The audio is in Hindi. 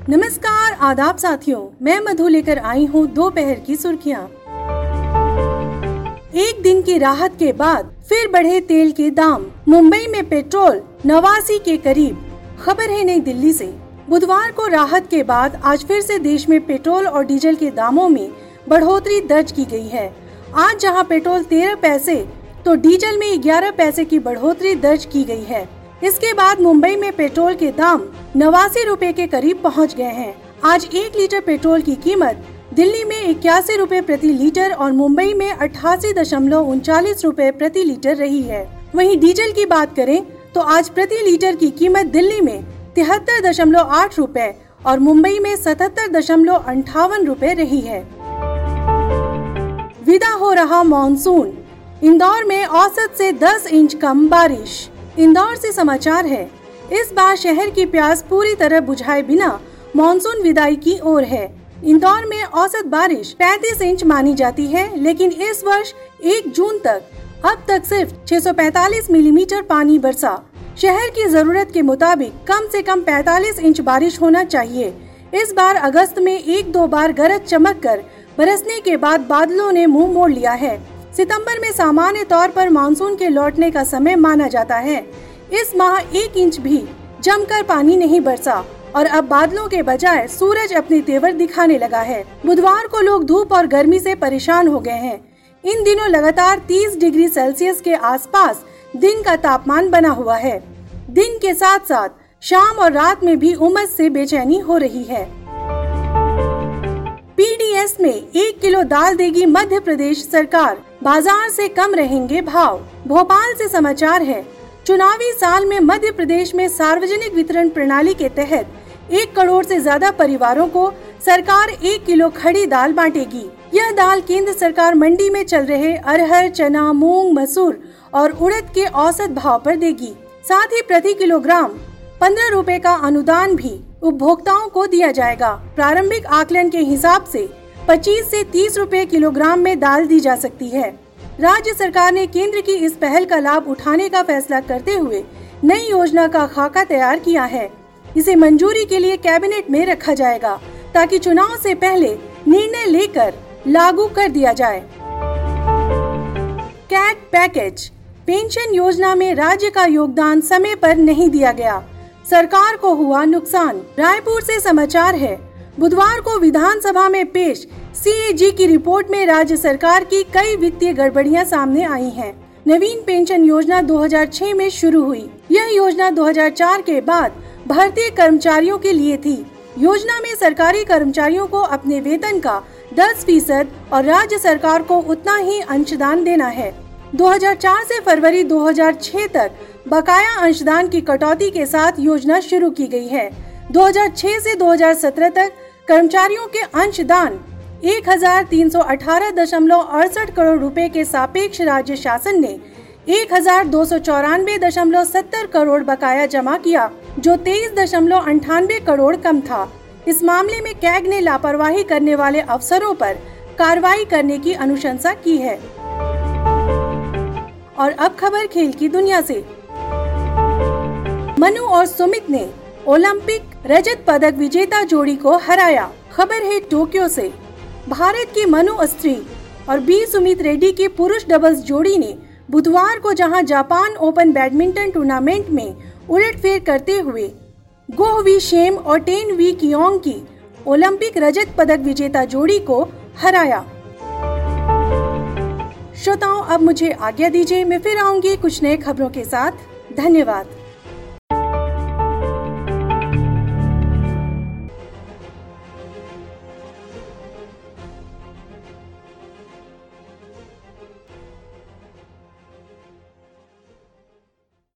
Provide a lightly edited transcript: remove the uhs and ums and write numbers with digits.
नमस्कार आदाब साथियों, मैं मधु लेकर आई हूँ दोपहर की सुर्खियाँ। एक दिन की राहत के बाद फिर बढ़े तेल के दाम। मुंबई में पेट्रोल 89 के करीब। खबर है नई दिल्ली से। बुधवार को राहत के बाद आज फिर से देश में पेट्रोल और डीजल के दामों में बढ़ोतरी दर्ज की गई है। आज जहां पेट्रोल 13 पैसे तो डीजल में 11 पैसे की बढ़ोतरी दर्ज की गई है। इसके बाद मुंबई में पेट्रोल के दाम 89 रुपए के करीब पहुंच गए हैं। आज 1 लीटर पेट्रोल की कीमत दिल्ली में 81 रुपए प्रति लीटर और मुंबई में 88.39 रुपए प्रति लीटर रही है। वहीं डीजल की बात करें तो आज प्रति लीटर की कीमत दिल्ली में 73.8 रुपए और मुंबई में 77.58 रुपए रही है। विदा हो रहा मॉनसून। इंदौर में औसत से 10 इंच कम बारिश। इंदौर से समाचार है। इस बार शहर की प्यास पूरी तरह बुझाए बिना मॉनसून विदाई की ओर है। इंदौर में औसत बारिश 35 इंच मानी जाती है, लेकिन इस वर्ष 1 जून तक अब तक सिर्फ 645 मिलीमीटर पानी बरसा। शहर की जरूरत के मुताबिक कम से कम 45 इंच बारिश होना चाहिए। इस बार अगस्त में 1-2 बार गरज चमक कर बरसने के बाद बादलों ने मुंह मोड़ लिया है। सितंबर में सामान्य तौर पर मानसून के लौटने का समय माना जाता है। इस माह 1 इंच भी जमकर पानी नहीं बरसा और अब बादलों के बजाय सूरज अपने तेवर दिखाने लगा है। बुधवार को लोग धूप और गर्मी से परेशान हो गए हैं। इन दिनों लगातार 30 डिग्री सेल्सियस के आसपास दिन का तापमान बना हुआ है। दिन के साथ साथ शाम और रात में भी उमस से बेचैनी हो रही है। पीडीएस में 1 किलो दाल देगी मध्य प्रदेश सरकार। बाजार से कम रहेंगे भाव। भोपाल से समाचार है। चुनावी साल में मध्य प्रदेश में सार्वजनिक वितरण प्रणाली के तहत 1 करोड़ से ज्यादा परिवारों को सरकार 1 किलो खड़ी दाल बांटेगी। यह दाल केंद्र सरकार मंडी में चल रहे अरहर, चना, मूंग, मसूर और उड़द के औसत भाव पर देगी। साथ ही प्रति किलोग्राम 15 रुपए का अनुदान भी उपभोक्ताओं को दिया जाएगा। प्रारंभिक आकलन के हिसाब से 25 से 30 रुपए किलोग्राम में दाल दी जा सकती है। राज्य सरकार ने केंद्र की इस पहल का लाभ उठाने का फैसला करते हुए नई योजना का खाका तैयार किया है। इसे मंजूरी के लिए कैबिनेट में रखा जाएगा ताकि चुनाव से पहले निर्णय लेकर लागू कर दिया जाए। Cat package. पेंशन योजना में राज्य का योगदान समय पर नहीं दिया गया, सरकार को हुआ नुकसान। रायपुर से समाचार है। बुधवार को विधानसभा में पेश सीएजी की रिपोर्ट में राज्य सरकार की कई वित्तीय गड़बड़ियां सामने आई हैं। नवीन पेंशन योजना 2006 में शुरू हुई। यह योजना 2004 के बाद भारतीय कर्मचारियों के लिए थी। योजना में सरकारी कर्मचारियों को अपने वेतन का 10% और राज्य सरकार को उतना ही अंशदान देना है। 2004 से फरवरी 2006 तक बकाया अंशदान की कटौती के साथ योजना शुरू की गई है। 2006 से 2017 तक कर्मचारियों के अंशदान 1318.68 करोड़ रुपए के सापेक्ष राज्य शासन ने 1294.70 करोड़ बकाया जमा किया, जो 23.98 करोड़ कम था। इस मामले में कैग ने लापरवाही करने वाले अफसरों पर कार्रवाई करने की अनुशंसा की है। और अब खबर खेल की दुनिया से। मनु और सुमित ने ओलंपिक रजत पदक विजेता जोड़ी को हराया। खबर है टोक्यो से। भारत की मनु अत्री और बी सुमित रेड्डी की पुरुष डबल्स जोड़ी ने बुधवार को जहां जापान ओपन बैडमिंटन टूर्नामेंट में उलटफेर करते हुए गो वी शेम और टेन वी कियोंग की ओलंपिक रजत पदक विजेता जोड़ी को हराया। श्रोताओं, अब मुझे आज्ञा दीजिए। मैं फिर आऊंगी कुछ नए खबरों के साथ। धन्यवाद।